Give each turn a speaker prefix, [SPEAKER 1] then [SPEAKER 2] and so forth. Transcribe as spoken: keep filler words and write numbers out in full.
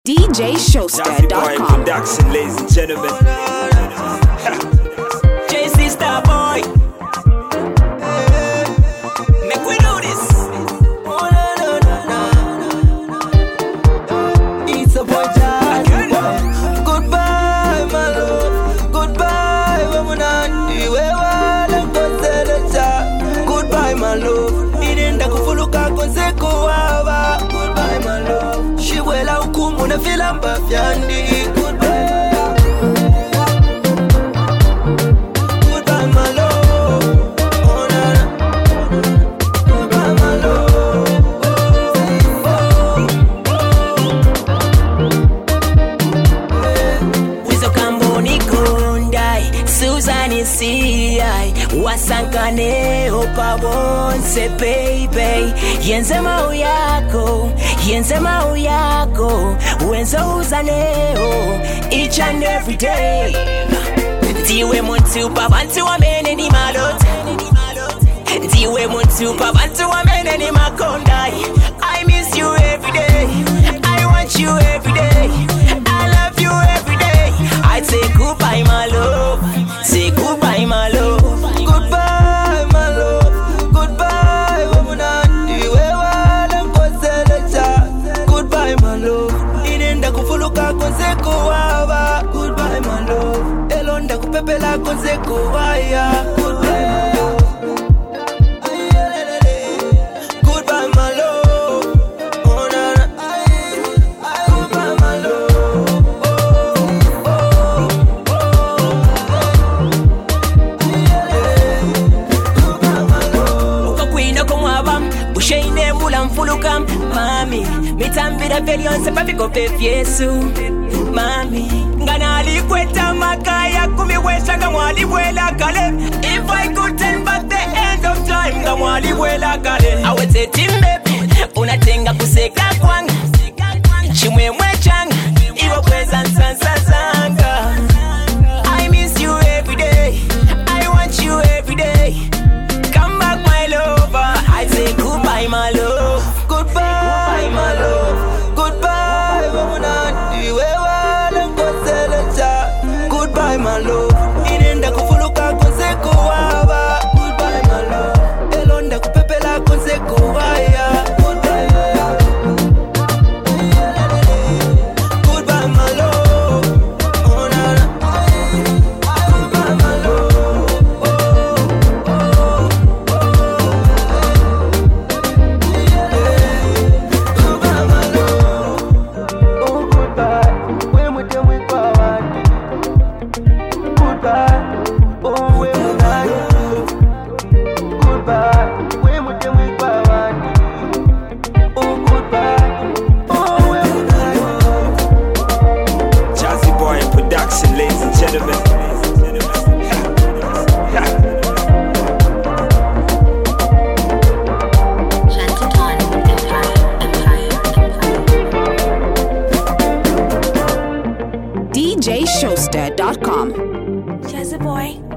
[SPEAKER 1] D J Showster dot com.
[SPEAKER 2] Production, ladies and gentlemen.
[SPEAKER 3] J C Star Boy. Make we do this. Oh, no, no, no, no. It's a boy Jack. Goodbye, my love. Goodbye, Wamunandi. Goodbye, my love. Idenda kufuluka konseko wava. Goodbye, my love. Shiwela hukumu na filamba fyandi. Goodbye. Goodbye, my love. Oh, na, na. Goodbye, my love. Wizo kamboni kundai Suzani C I Wasankane opa bonse baby Yenze mau yako Yenze mau yako Wenzo uzaneo Each and every day Diwe muntu pabantu wamene ni malote Diwe muntu pabantu wamene ni makondai I miss you every day I want you every day I love you every day I say goodbye my love Say goodbye my love Goodbye my love Goodbye wamunandi wewala mkoselecha Goodbye my love Inenda kufuluka konseko wava Goodbye my love Elonda kupepela konseko waya Goodbye Goodbye my love Oh na na Goodbye my love Ukakwina komwaba Bushaine mula mfuluka Mami Mitambira felionse pafiko pefi Yesu Mami Ngana alikweta makaya kumiwesha Ngamwali wela kale If I could turn back the end of time Ngamwali wela kale Awete timbepi Unatenga kuseka kwanga Chimwe mwechanga Iwo kweza nsansa zanga I miss you every day I want you every day Come back my lover I say goodbye my love Goodbye my love Goodbye wamunandi wewala mkoselecha Goodbye my love Inenda kufuluka konseko wava Goodbye my love Elonda kupepela konseko waya Goodbye Goodbye my love Oh na na Goodbye my love Goodbye my love Oh goodbye We mute mwikwa wani Goodbye Oh we munani Goodbye We mute mwikwa wani Oh goodbye Oh we munani
[SPEAKER 2] Jazzy Boy Production, ladies and gentlemen.
[SPEAKER 1] D J Showster dot com.
[SPEAKER 4] Jazzy Boy.